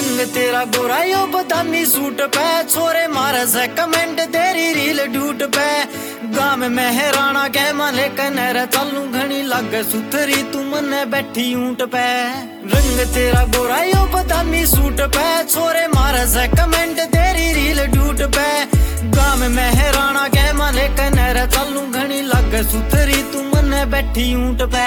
रंग तेरा गोरा यो बदामी सूट पे, छोरे मारे से कमेंट तेरी रील ढूट पे। गाँव में हैराना के माले कनर चालू घनी लागे सुथरी, तू मने बैठी ऊंट पे। रंग तेरा गोरा यो बदामी सूट पे, छोरे मारे से कमेंट तेरी रील ढूट पे। गाँव में हैराना के माले कनर चालू घनी लागे सुथरी, तू मने बैठी ऊंट पे।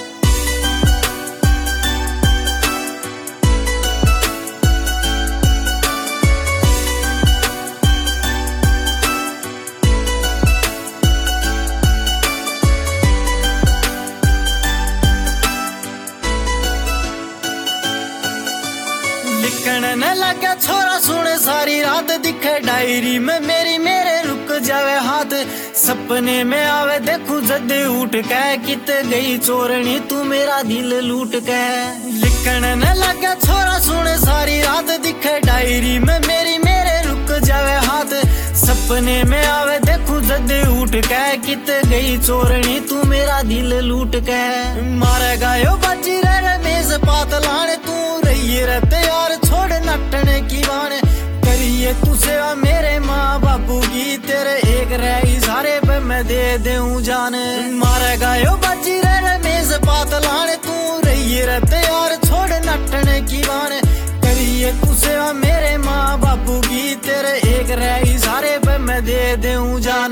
लिखने न लगे छोरा सुने सारी रात, दिखे डायरी में मेरी मेरे रुक जावे हाथ। सपने में आवे देखूं जदे उठ के, कित गई चोरनी तू मेरा दिल लूट के। लिखने न लगे छोरा सुने सारी रात, दिखे डायरी में मेरी मेरे रुक जावे हाथ। सपने में आवे देखूं जदे उठ के, कित गई चोरनी तू मेरा दिल लूट के। मारे गायो बाजी रे रमेश पातलाने, तू रही रहते यार छोड़ नटने की बाण। करिए तू सेवा मेरे माँ बापू की, तेरे एक रही सारे पे मैं दे दूं जान। मारे गायो बाजी रे रमेश पातलाने, तू रही रहते यार छोड़ नटने की बाण। करिए तू सेवा मेरे माँ बापू की, तेरे एक रही सारे पे मैं दे दूं जान।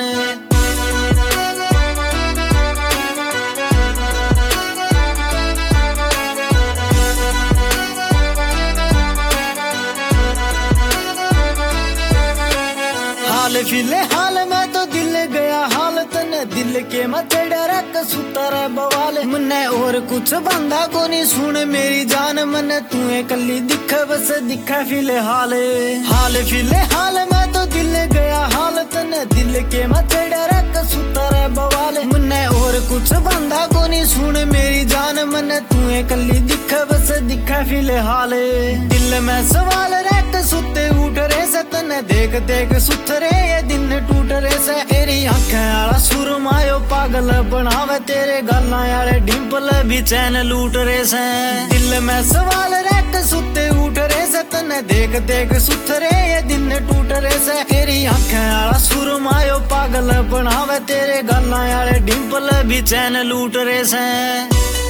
हाल फिलहाल में तो दिल गया हाल, तने दिल के मत डरक सुतर बवाल। मने और कुछ बंदा को नहीं सुन मेरी जान, मने तू कली दिख बस दिख फिलहाल। हाल फिलहाल में तो दिल गया हाल, तने दिल के मत डरक सुतर बवाल। मने और कुछ बंदा को नहीं सुन मेरी जान, मने तू कली दिख बस दिख फिलहाल। दिल में सवाल रख सुते उठ रे से, तने देख देख सुथरे ये दिन टूट रे से। तेरी आंखें आला सुरमायो पागल बनावे, तेरे गालां यारे डिंपल भी चैन लूट रे से। दिल में सवाल रख सुते उठ रे से, तने देख देख सुथरे ये दिन टूट रे से। तेरी आंखें आला सुरमायो पागल बनावे, तेरे गालां यारे डिंपल भी चैन लूट रे से।